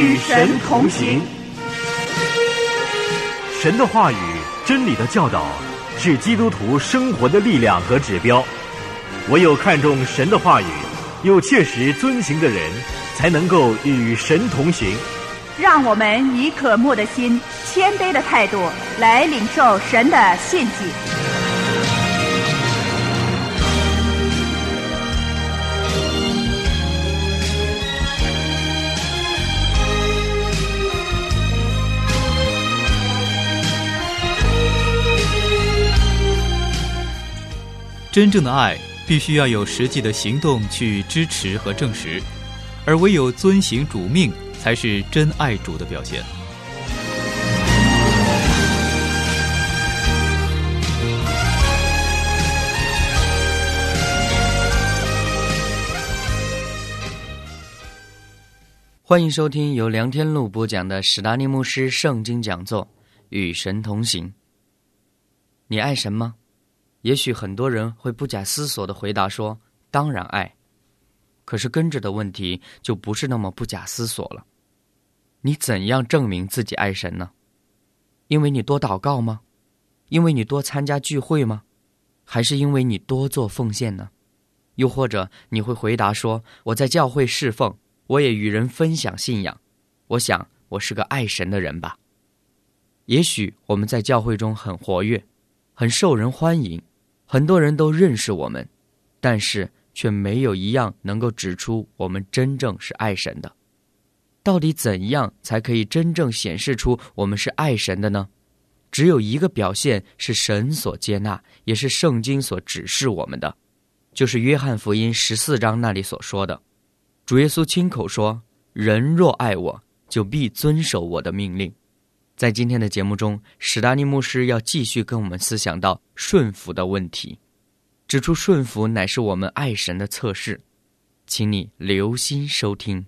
与神同行。 神的话语、真理的教导是基督徒生活的力量和指标。唯有看重神的话语，又切实遵行的人，才能够与神同行。 让我们以渴慕的心、谦卑的态度来领受神的信息。 真正的爱必须要有实际的行动去支持和证实，而唯有遵行主命才是真爱主的表现。 欢迎收听由梁天禄播讲的史达尼牧师圣经讲座《与神同行》。你爱神吗？也许很多人会不假思索地回答说，当然爱。可是跟着的问题就不是那么不假思索了。你怎样证明自己爱神呢？因为你多祷告吗？因为你多参加聚会吗？还是因为你多做奉献呢？又或者你会回答说，我在教会侍奉，我也与人分享信仰，我想我是个爱神的人吧。也许我们在教会中很活跃，很受人欢迎，很多人都认识我们，但是却没有一样能够指出我们真正是爱神的。到底怎样才可以真正显示出我们是爱神的呢？只有一个表现是神所接纳，也是圣经所指示我们的，就是约翰福音14章那里所说的，主耶稣亲口说，人若爱我，就必遵守我的命令。在今天的节目中，史达尼牧师要继续跟我们思想到顺服的问题，指出顺服乃是我们爱神的测试，请你留心收听。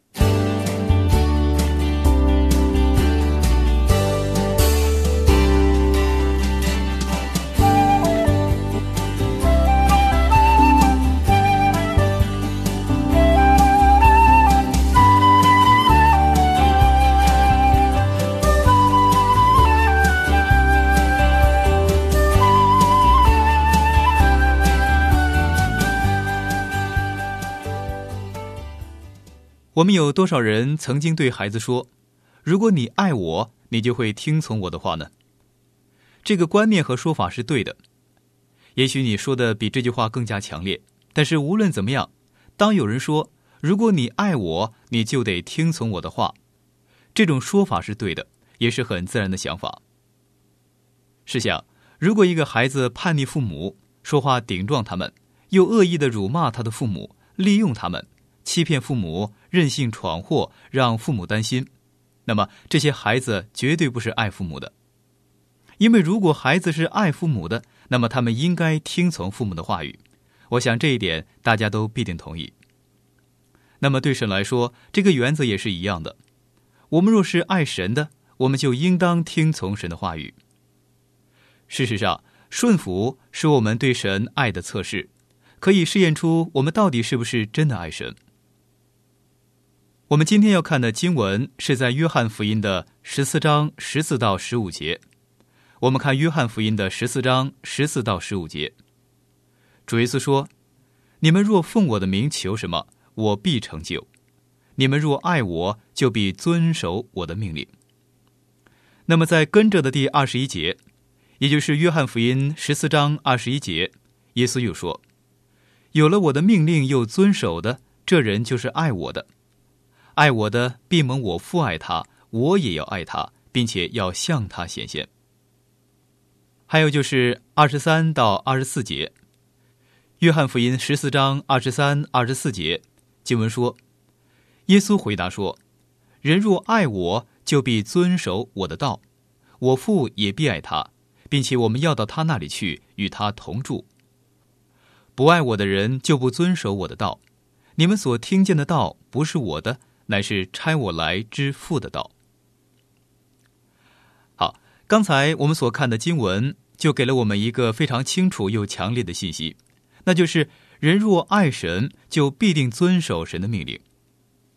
我们有多少人曾经对孩子说，如果你爱我，你就会听从我的话呢？这个观念和说法是对的，也许你说的比这句话更加强烈，但是无论怎么样，当有人说，如果你爱我，你就得听从我的话，这种说法是对的，也是很自然的想法。试想，如果一个孩子叛逆父母，说话顶撞他们，又恶意地辱骂他的父母，利用他们，欺骗父母，任性闯祸，让父母担心，那么这些孩子绝对不是爱父母的。因为如果孩子是爱父母的，那么他们应该听从父母的话语，我想这一点大家都必定同意。那么对神来说，这个原则也是一样的，我们若是爱神的，我们就应当听从神的话语。事实上，顺服是我们对神爱的测试，可以试验出我们到底是不是真的爱神。我们今天要看的经文是在约翰福音的14章14到15节。我们看约翰福音的14章14到15节。主耶稣说，你们若奉我的名求什么，我必成就。你们若爱我，就必遵守我的命令。那么在跟着的第21节，也就是约翰福音14章21节，耶稣又说，有了我的命令又遵守的，这人就是爱我的。爱我的必蒙我父爱他，我也要爱他，并且要向他显现。还有就是23到24节，约翰福音14章23、24节，经文说，耶稣回答说，人若爱我，就必遵守我的道，我父也必爱他，并且我们要到他那里去，与他同住。不爱我的人就不遵守我的道，你们所听见的道不是我的，乃是差我来之父的道。好，刚才我们所看的经文就给了我们一个非常清楚又强烈的信息，那就是人若爱神，就必定遵守神的命令。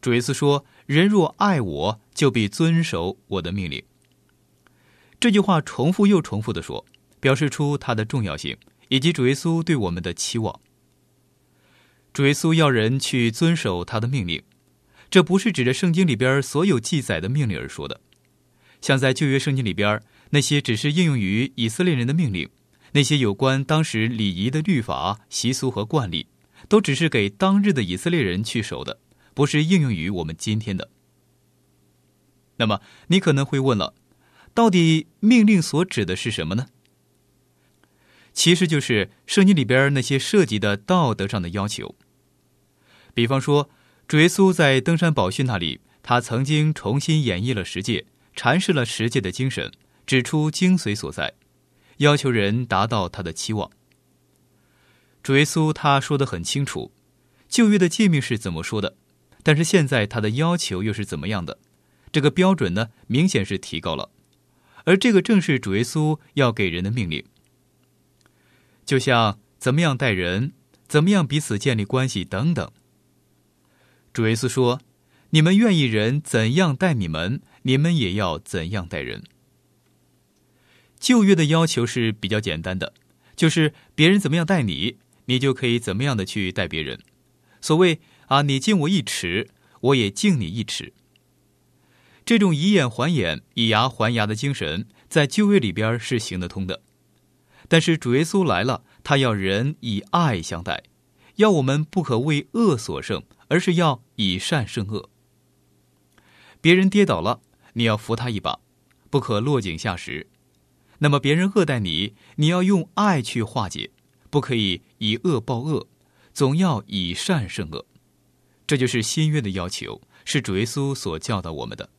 主耶稣说，人若爱我，就必遵守我的命令。这句话重复又重复地说，表示出它的重要性，以及主耶稣对我们的期望。主耶稣要人去遵守他的命令，这不是指着圣经里边所有记载的命令而说的。像在旧约圣经里边，那些只是应用于以色列人的命令，那些有关当时礼仪的律法、习俗和惯例，都只是给当日的以色列人去守的，不是应用于我们今天的。那么你可能会问了，到底命令所指的是什么呢？其实就是圣经里边那些涉及的道德上的要求。比方说，主耶稣在登山宝训那里，他曾经重新演绎了十诫，阐释了十诫的精神，指出精髓所在，要求人达到他的期望。主耶稣他说得很清楚，旧约的诫命是怎么说的，但是现在他的要求又是怎么样的，这个标准呢，明显是提高了，而这个正是主耶稣要给人的命令。就像怎么样待人，怎么样彼此建立关系等等。主耶稣说，你们愿意人怎样待你们，你们也要怎样待人。旧约的要求是比较简单的，就是别人怎么样待你，你就可以怎么样的去待别人。所谓你敬我一尺，我也敬你一尺。这种以眼还眼、以牙还牙的精神，在旧约里边是行得通的。但是主耶稣来了，他要人以爱相待，要我们不可为恶所胜，而是要以善胜恶。别人跌倒了，你要扶他一把，不可落井下石。那么别人恶待你，你要用爱去化解，不可以以恶报恶，总要以善胜恶。这就是新约的要求，是主耶稣所教导我们的。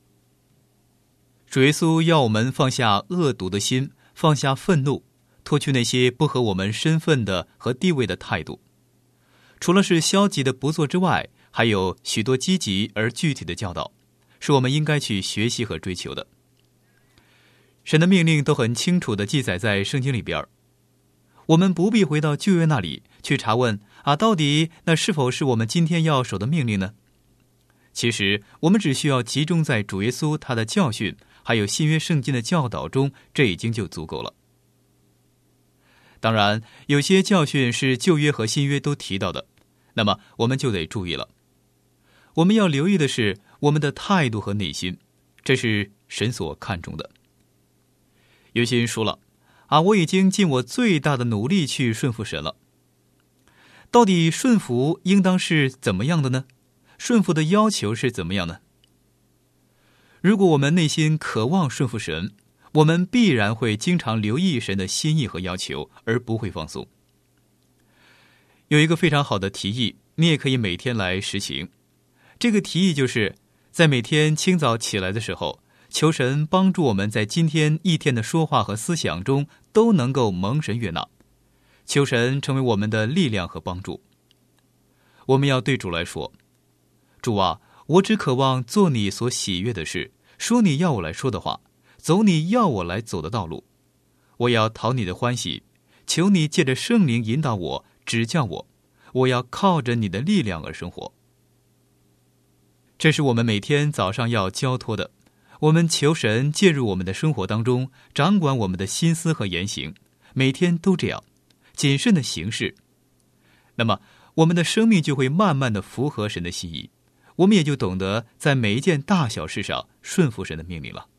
主耶稣要我们放下恶毒的心，放下愤怒，脱去那些不合我们身份的和地位的态度。除了是消极的不做之外，还有许多积极而具体的教导，是我们应该去学习和追求的。神的命令都很清楚地记载在圣经里边，我们不必回到旧约那里去查问到底那是否是我们今天要守的命令呢？其实我们只需要集中在主耶稣他的教训，还有新约圣经的教导中，这已经就足够了。当然，有些教训是旧约和新约都提到的，那么我们就得注意了。我们要留意的是我们的态度和内心，这是神所看重的。有些人说了我已经尽我最大的努力去顺服神了。到底顺服应当是怎么样的呢？顺服的要求是怎么样呢？如果我们内心渴望顺服神，我们必然会经常留意神的心意和要求，而不会放松。有一个非常好的提议，你也可以每天来实行。这个提议就是在每天清早起来的时候，求神帮助我们在今天一天的说话和思想中都能够蒙神悦纳，求神成为我们的力量和帮助。我们要对主来说，主啊，我只渴望做你所喜悦的事，说你要我来说的话，走你要我来走的道路。我要讨你的欢喜，求你借着圣灵引导我，指教我，我要靠着你的力量而生活。这是我们每天早上要交托的，我们求神介入我们的生活当中，掌管我们的心思和言行，每天都这样谨慎的行事，那么我们的生命就会慢慢的符合神的心意，我们也就懂得在每一件大小事上顺服神的命令了。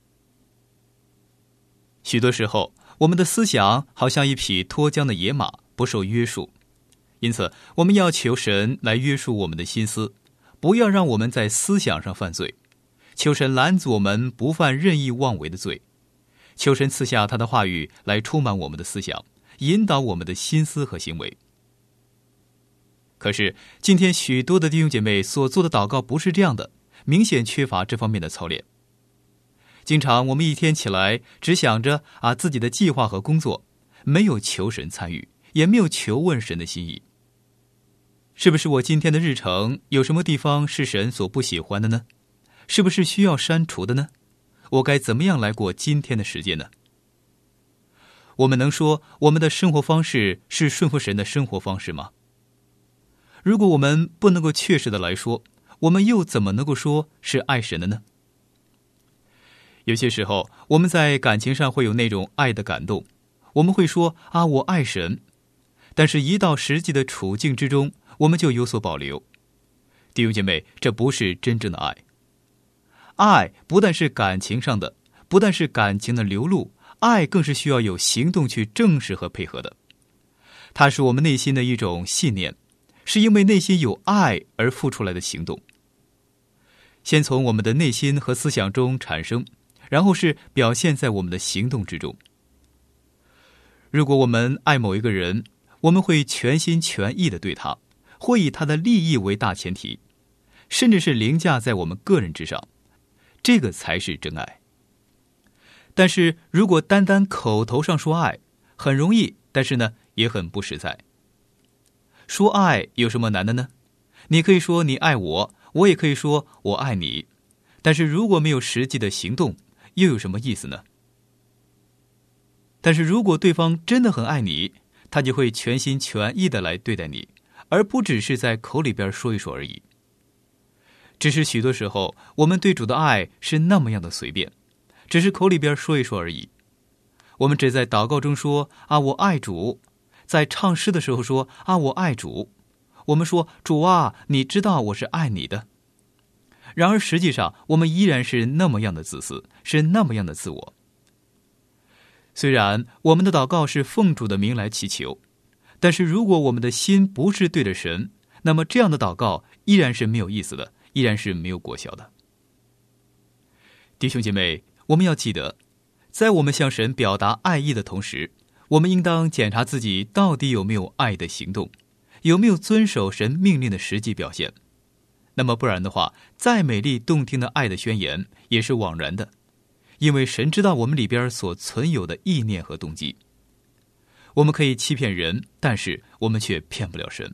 许多时候，我们的思想好像一匹脱缰的野马，不受约束，因此我们要求神来约束我们的心思，不要让我们在思想上犯罪，求神拦阻我们不犯任意妄为的罪，求神赐下他的话语来充满我们的思想，引导我们的心思和行为。可是今天许多的弟兄姐妹所做的祷告不是这样的，明显缺乏这方面的操练。经常我们一天起来只想着自己的计划和工作，没有求神参与，也没有求问神的心意。是不是我今天的日程有什么地方是神所不喜欢的呢？是不是需要删除的呢？我该怎么样来过今天的时间呢？我们能说我们的生活方式是顺服神的生活方式吗？如果我们不能够确实的来说， 我们又怎么能够说是爱神的呢？有些时候，我们在感情上会有那种爱的感动，我们会说啊，我爱神。但是一到实际的处境之中，我们就有所保留。弟兄姐妹，这不是真正的爱。爱不但是感情上的，不但是感情的流露，爱更是需要有行动去证实和配合的。它是我们内心的一种信念，是因为内心有爱而付出来的行动。先从我们的内心和思想中产生，然后是表现在我们的行动之中。如果我们爱某一个人，我们会全心全意地对他，会以他的利益为大前提，甚至是凌驾在我们个人之上，这个才是真爱。但是如果单单口头上说爱，很容易，但是呢，也很不实在。说爱有什么难的呢？你可以说你爱我，我也可以说我爱你，但是如果没有实际的行动，又有什么意思呢？但是如果对方真的很爱你，他就会全心全意地来对待你，而不只是在口里边说一说而已。只是许多时候，我们对主的爱是那么样的随便，只是口里边说一说而已。我们只在祷告中说啊，我爱主，在唱诗的时候说啊，我爱主。我们说主啊，你知道我是爱你的。然而实际上，我们依然是那么样的自私，是那么样的自我。虽然我们的祷告是奉主的名来祈求，但是如果我们的心不是对着神，那么这样的祷告依然是没有意思的，依然是没有果效的。弟兄姐妹，我们要记得，在我们向神表达爱意的同时，我们应当检查自己到底有没有爱的行动，有没有遵守神命令的实际表现。那么不然的话，再美丽动听的爱的宣言也是枉然的，因为神知道我们里边所存有的意念和动机。我们可以欺骗人，但是我们却骗不了神。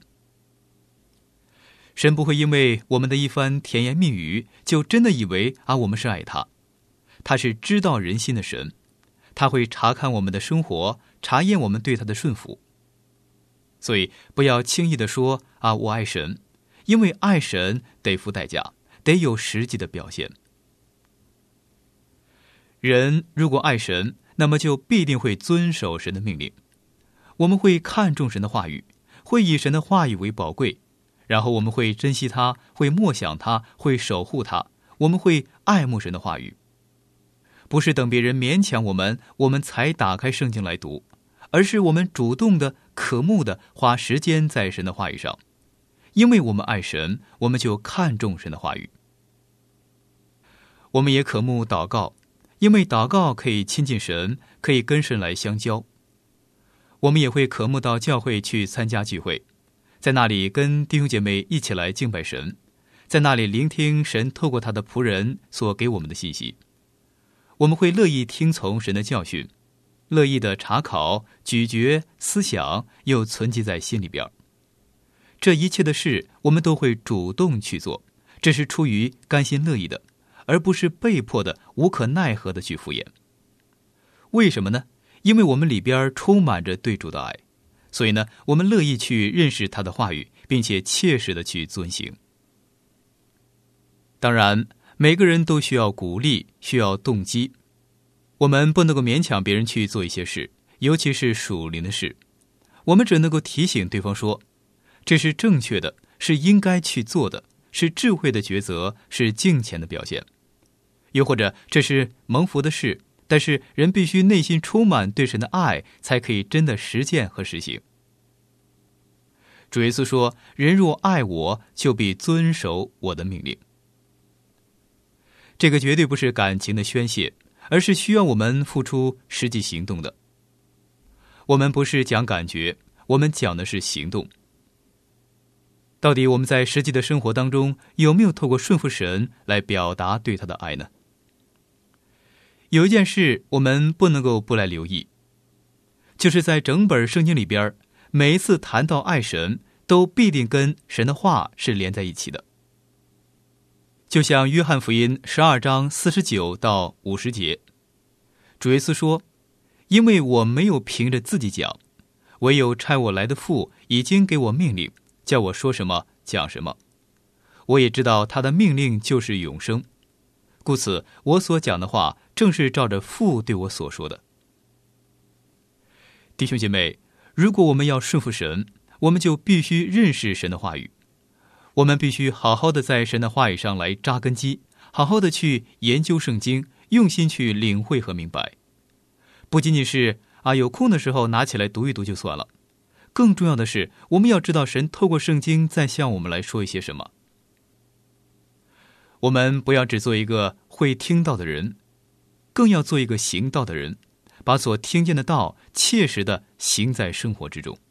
神不会因为我们的一番甜言蜜语就真的以为我们是爱他。他是知道人心的神，他会查看我们的生活，查验我们对他的顺服。所以不要轻易地说我爱神，因为爱神得付代价，得有实际的表现。人如果爱神，那么就必定会遵守神的命令。我们会看重神的话语，会以神的话语为宝贵，然后我们会珍惜它，会默想它，会守护它，我们会爱慕神的话语。不是等别人勉强我们才打开圣经来读，而是我们主动的、渴慕的花时间在神的话语上。因为我们爱神，我们就看重神的话语。我们也渴慕祷告，因为祷告可以亲近神，可以跟神来相交。我们也会渴慕到教会去参加聚会，在那里跟弟兄姐妹一起来敬拜神，在那里聆听神透过他的仆人所给我们的信息。我们会乐意听从神的教训，乐意的查考、咀嚼、思想，又存记在心里边。这一切的事，我们都会主动去做，这是出于甘心乐意的，而不是被迫的、无可奈何的去敷衍。为什么呢？因为我们里边充满着对主的爱，所以呢，我们乐意去认识他的话语，并且切实的去遵行。当然，每个人都需要鼓励，需要动机。我们不能够勉强别人去做一些事，尤其是属灵的事。我们只能够提醒对方说，这是正确的，是应该去做的，是智慧的抉择，是敬虔的表现。又或者这是蒙福的事，但是人必须内心充满对神的爱，才可以真的实践和实行。主耶稣说，人若爱我，就必遵守我的命令。这个绝对不是感情的宣泄，而是需要我们付出实际行动的。我们不是讲感觉，我们讲的是行动。到底我们在实际的生活当中，有没有透过顺服神来表达对他的爱呢？有一件事我们不能够不来留意，就是在整本圣经里边，每一次谈到爱神，都必定跟神的话是连在一起的。就像约翰福音12章49到50节，主耶稣说，因为我没有凭着自己讲，唯有差我来的父已经给我命令，叫我说什么讲什么。 我也知道他的命令就是永生，故此我所讲的话正是照着父对我所说的。弟兄姐妹，如果我们要顺服神，我们就必须认识神的话语，我们必须好好的在神的话语上来扎根基，好好的去研究圣经，用心去领会和明白。不仅仅是有空的时候拿起来读一读就算了，更重要的是我们要知道神透过圣经在向我们来说一些什么。我们不要只做一个会听道的人，更要做一个行道的人，把所听见的道切实的行在生活之中。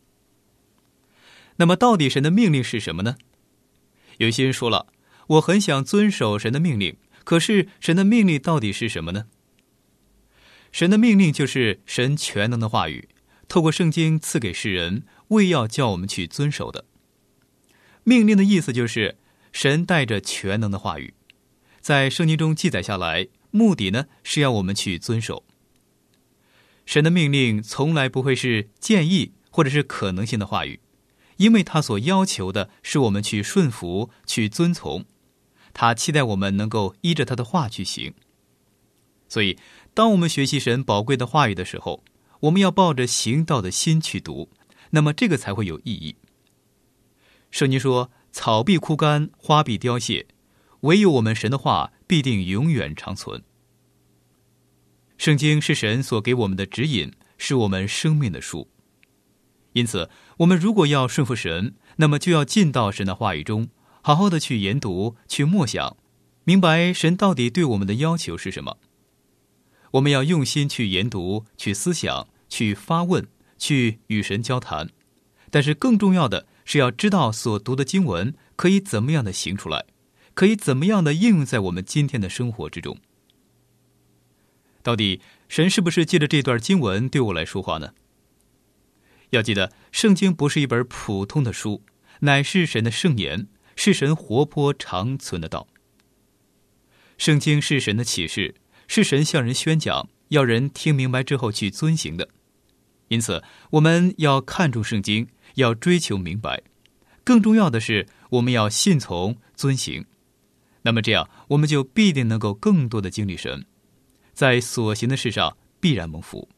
那么到底神的命令是什么呢？有些人说了，我很想遵守神的命令，可是神的命令到底是什么呢？神的命令就是神全能的话语，透过圣经赐给世人，为要叫我们去遵守的。命令的意思就是神带着全能的话语，在圣经中记载下来，目的呢是要我们去遵守。神的命令从来不会是建议或者是可能性的话语，因为他所要求的是我们去顺服，去遵从，他期待我们能够依着他的话去行。所以当我们学习神宝贵的话语的时候，我们要抱着行道的心去读，那么这个才会有意义。圣经说，草必枯干，花必凋谢，唯有我们神的话必定永远长存。圣经是神所给我们的指引，是我们生命的书。因此我们如果要顺服神，那么就要进到神的话语中，好好的去研读，去默想，明白神到底对我们的要求是什么。我们要用心去研读，去思想，去发问，去与神交谈。但是更重要的是要知道所读的经文可以怎么样的行出来，可以怎么样的应用在我们今天的生活之中。到底神是不是借着这段经文对我来说话呢？要记得，圣经不是一本普通的书，乃是神的圣言，是神活泼长存的道。圣经是神的启示，是神向人宣讲，要人听明白之后去遵行的。因此我们要看重圣经，要追求明白，更重要的是我们要信从遵行。那么这样我们就必定能够更多的经历神，在所行的事上必然蒙福。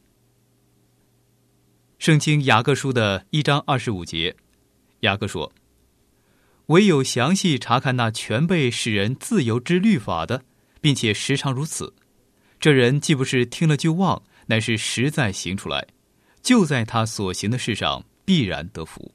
圣经雅各书的1章25节，雅各说，唯有详细查看那全备使人自由之律法的，并且时常如此，这人既不是听了就忘，乃是实在行出来，就在他所行的事上必然得福。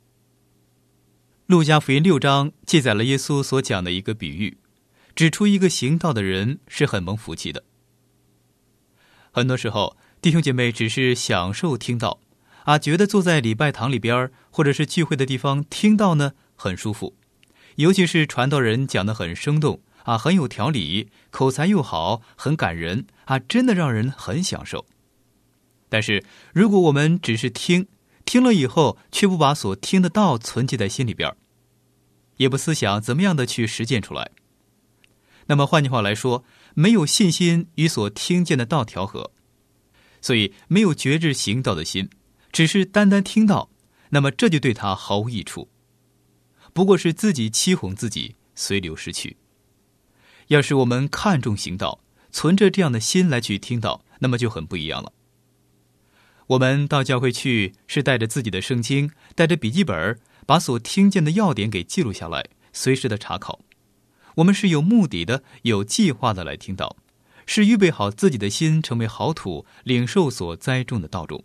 路加福音6章记载了耶稣所讲的一个比喻，指出一个行道的人是很蒙福气的。很多时候弟兄姐妹只是享受听道觉得坐在礼拜堂里边或者是聚会的地方听道呢很舒服，尤其是传道人讲得很生动很有条理，口才又好，很感人真的让人很享受。但是如果我们只是听了以后，却不把所听的道存记在心里边，也不思想怎么样的去实践出来，那么换句话来说，没有信心与所听见的道调和，所以没有觉知行道的心，只是单单听道，那么这就对他毫无益处，不过是自己欺哄自己，随流失去。要是我们看重行道，存着这样的心来去听道，那么就很不一样了。我们到教会去是带着自己的圣经，带着笔记本，把所听见的要点给记录下来，随时的查考。我们是有目的的，有计划的来听道，是预备好自己的心成为好土，领受所栽种的道种。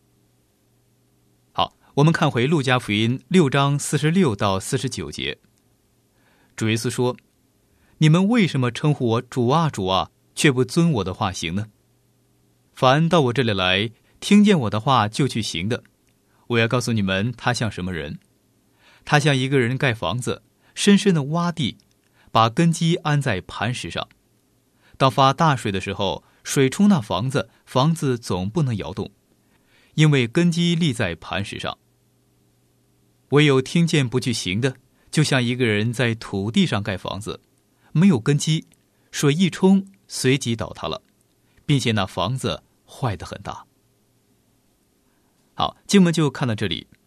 好，我们看回路加福音6章46到49节，主耶稣说，你们为什么称呼我主啊主啊，却不遵我的话行呢？凡到我这里来听见我的话就去行的，我要告诉你们，他像什么人？他像一个人盖房子，深深的挖地，把根基安在磐石上。到发大水的时候，水冲那房子，房子总不能摇动，因为根基立在磐石上。唯有听见不去行的，就像一个人在土地上盖房子，没有根基，水一冲，随即倒塌了，并且那房子坏得很大。好，经文就看到这里。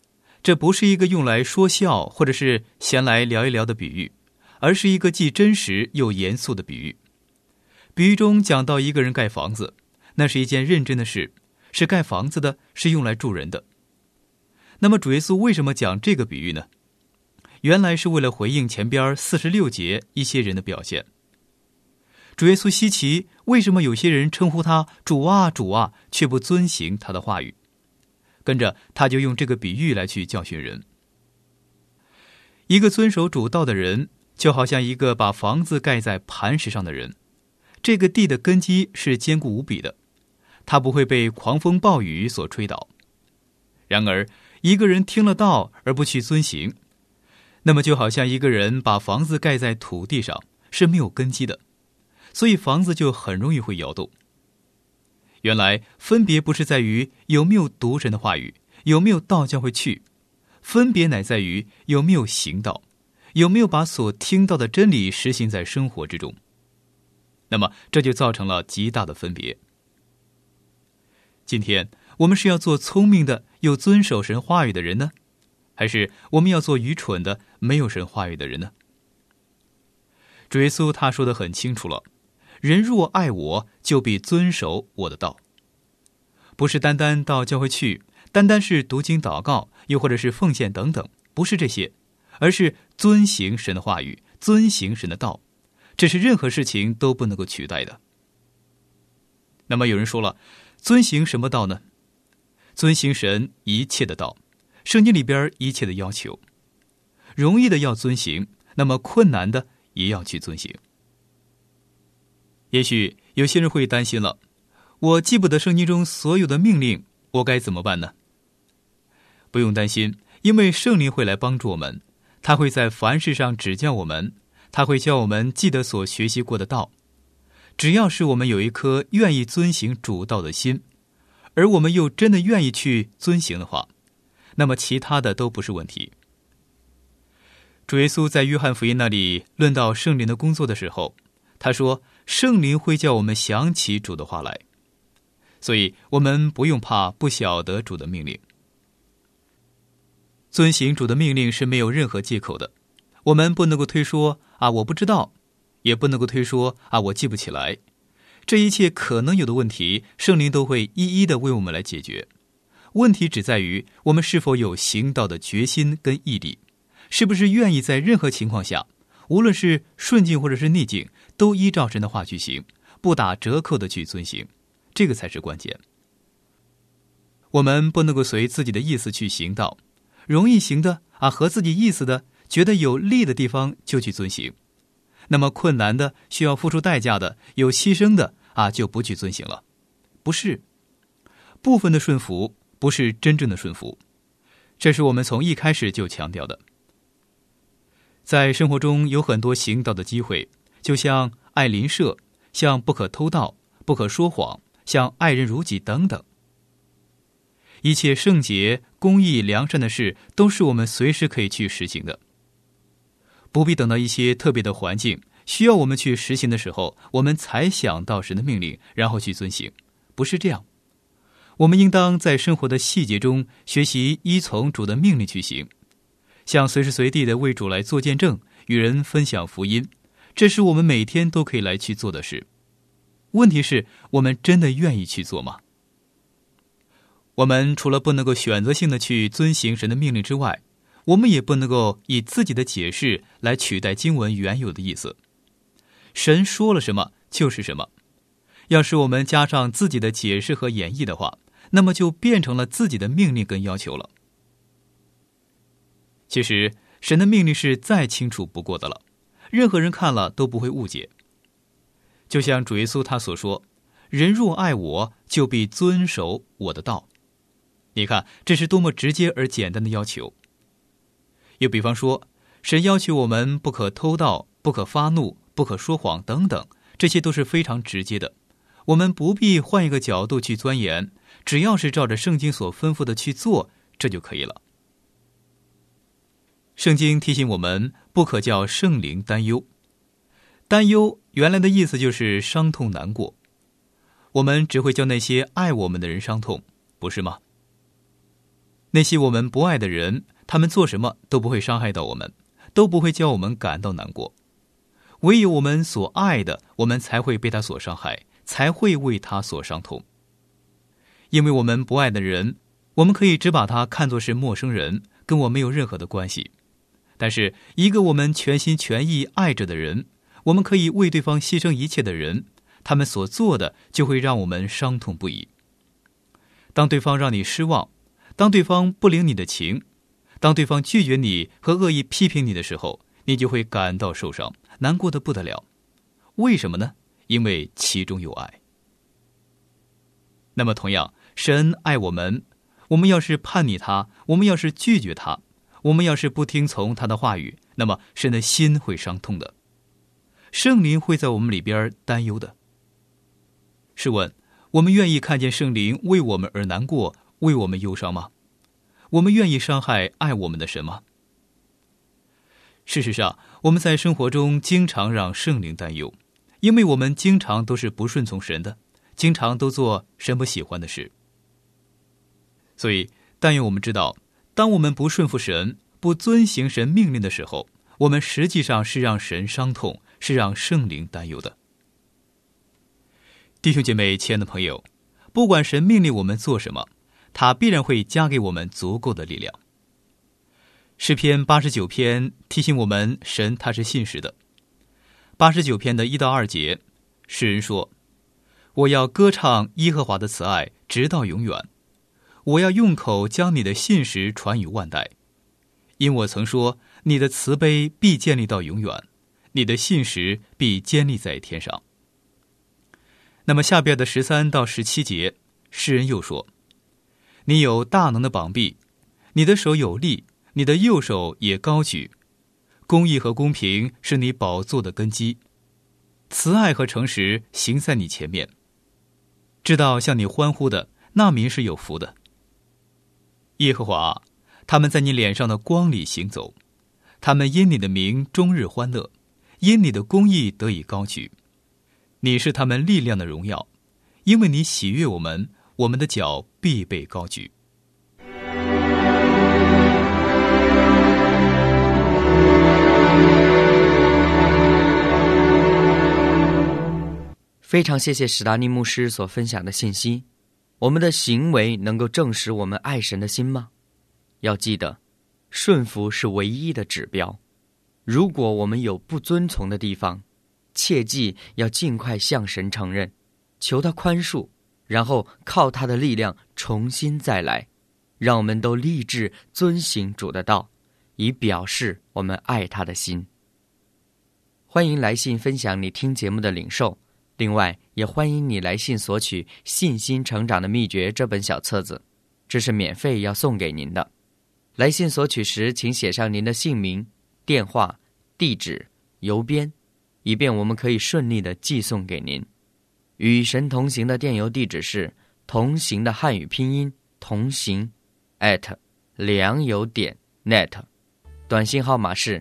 这不是一个用来说笑或者是闲来聊一聊的比喻，而是一个既真实又严肃的比喻。比喻中讲到一个人盖房子，那是一件认真的事，是盖房子的，是用来住人的。那么主耶稣为什么讲这个比喻呢？原来是为了回应前边46节一些人的表现。主耶稣稀奇，为什么有些人称呼他主啊主啊，却不遵行他的话语？跟着他就用这个比喻来去教训人。一个遵守主道的人，就好像一个把房子盖在磐石上的人，这个地的根基是坚固无比的，它不会被狂风暴雨所吹倒。然而一个人听了道而不去遵行，那么就好像一个人把房子盖在土地上，是没有根基的，所以房子就很容易会摇动。原来分别不是在于有没有读神的话语，有没有到教会去，分别乃在于有没有行道，有没有把所听到的真理实行在生活之中。那么这就造成了极大的分别。今天我们是要做聪明的又遵守神话语的人呢，还是我们要做愚蠢的没有神话语的人呢？主耶稣他说得很清楚了，人若爱我，就必遵守我的道。不是单单到教会去，单单是读经祷告，又或者是奉献等等，不是这些，而是遵行神的话语，遵行神的道，这是任何事情都不能够取代的。那么有人说了，遵行什么道呢？遵行神一切的道，圣经里边一切的要求，容易的要遵行，那么困难的也要去遵行。也许有些人会担心了，我记不得圣经中所有的命令，我该怎么办呢？不用担心，因为圣灵会来帮助我们，他会在凡事上指教我们，他会教我们记得所学习过的道。只要是我们有一颗愿意遵行主道的心，而我们又真的愿意去遵行的话，那么其他的都不是问题。主耶稣在约翰福音那里论到圣灵的工作的时候，他说圣灵会叫我们想起主的话来，所以我们不用怕不晓得主的命令。遵行主的命令是没有任何借口的，我们不能够推说我不知道，也不能够推说我记不起来。这一切可能有的问题，圣灵都会一一的为我们来解决。问题只在于我们是否有行道的决心跟毅力，是不是愿意在任何情况下，无论是顺境或者是逆境，都依照神的话去行，不打折扣的去遵行，这个才是关键。我们不能够随自己的意思去行道，容易行的合自己意思的，觉得有利的地方就去遵行，那么困难的，需要付出代价的，有牺牲的就不去遵行了。不是部分的顺服，不是真正的顺服，这是我们从一开始就强调的。在生活中有很多行道的机会，就像爱邻舍，像不可偷盗，不可说谎，像爱人如己等等。一切圣洁、公义、良善的事，都是我们随时可以去实行的。不必等到一些特别的环境需要我们去实行的时候，我们才想到神的命令，然后去遵行。不是这样，我们应当在生活的细节中学习依从主的命令去行，像随时随地的为主来做见证，与人分享福音，这是我们每天都可以来去做的事。问题是我们真的愿意去做吗？我们除了不能够选择性的去遵行神的命令之外，我们也不能够以自己的解释来取代经文原有的意思。神说了什么就是什么，要是我们加上自己的解释和演绎的话，那么就变成了自己的命令跟要求了。其实神的命令是再清楚不过的了，任何人看了都不会误解。就像主耶稣他所说，人若爱我，就必遵守我的道。你看，这是多么直接而简单的要求。又比方说，神要求我们不可偷盗，不可发怒，不可说谎等等，这些都是非常直接的，我们不必换一个角度去钻研，只要是照着圣经所吩咐的去做，这就可以了。圣经提醒我们不可叫圣灵担忧，担忧原来的意思就是伤痛难过，我们只会叫那些爱我们的人伤痛，不是吗？那些我们不爱的人， 他们做什么都不会伤害到我们，都不会叫我们感到难过。唯有我们所爱的，我们才会被他所伤害，才会为他所伤痛。因为我们不爱的人，我们可以只把他看作是陌生人，跟我没有任何的关系。但是一个我们全心全意爱着的人，我们可以为对方牺牲一切的人，他们所做的就会让我们伤痛不已。当对方让你失望，当对方不领你的情，当对方拒绝你和恶意批评你的时候，你就会感到受伤，难过得不得了。为什么呢？因为其中有爱。那么同样，神爱我们，我们要是叛逆他，我们要是拒绝他，我们要是不听从他的话语，那么神的心会伤痛的，圣灵会在我们里边担忧的。试问，我们愿意看见圣灵为我们而难过，为我们忧伤吗？我们愿意伤害爱我们的神吗？事实上，我们在生活中经常让圣灵担忧，因为我们经常都是不顺从神的，经常都做神不喜欢的事。所以但愿我们知道，当我们不顺服神，不遵行神命令的时候，我们实际上是让神伤痛，是让圣灵担忧的。弟兄姐妹，亲爱的朋友，不管神命令我们做什么，他必然会加给我们足够的力量。诗篇89篇提醒我们，神他是信实的。89篇的1到2节，诗人说：我要歌唱耶和华的慈爱，直到永远。我要用口将你的信实传与万代。因我曾说，你的慈悲必建立到永远，你的信实必坚立在天上。那么下边的13到17节，诗人又说：你有大能的膀臂，你的手有力，你的右手也高举。公义和公平是你宝座的根基，慈爱和诚实行在你前面。知道向你欢呼的那民是有福的。耶和华，他们在你脸上的光里行走，他们因你的名终日欢乐，因你的公义得以高举。你是他们力量的荣耀，因为你喜悦我们，我们的脚必被高举。 非常谢谢史达尼牧师所分享的信息。我们的行为能够证实我们爱神的心吗？要记得，顺服是唯一的指标。如果我们有不遵从的地方，切记要尽快向神承认，求他宽恕，然后靠他的力量重新再来。让我们都立志遵行主的道，以表示我们爱他的心。欢迎来信分享你听节目的领受，另外也欢迎你来信索取《信心成长的秘诀》这本小册子，这是免费要送给您的。来信索取时，请写上您的姓名、电话、地址、邮编，以便我们可以顺利地寄送给您。与神同行的电邮地址是同行的汉语拼音同行@良友.net， 短信号码是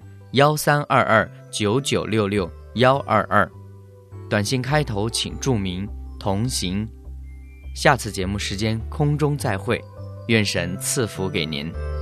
13229966-122，短信开头请注明同行。下次节目时间空中再会，愿神赐福给您。